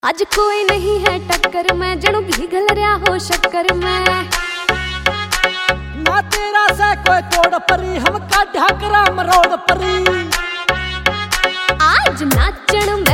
आज कोई नहीं है टक्कर में, जणू घिघल रहा हो शक्कर में। ना तेरा से कोई तोड़ परी, हम का ढाकरा मरोड़ परी। आज नाचण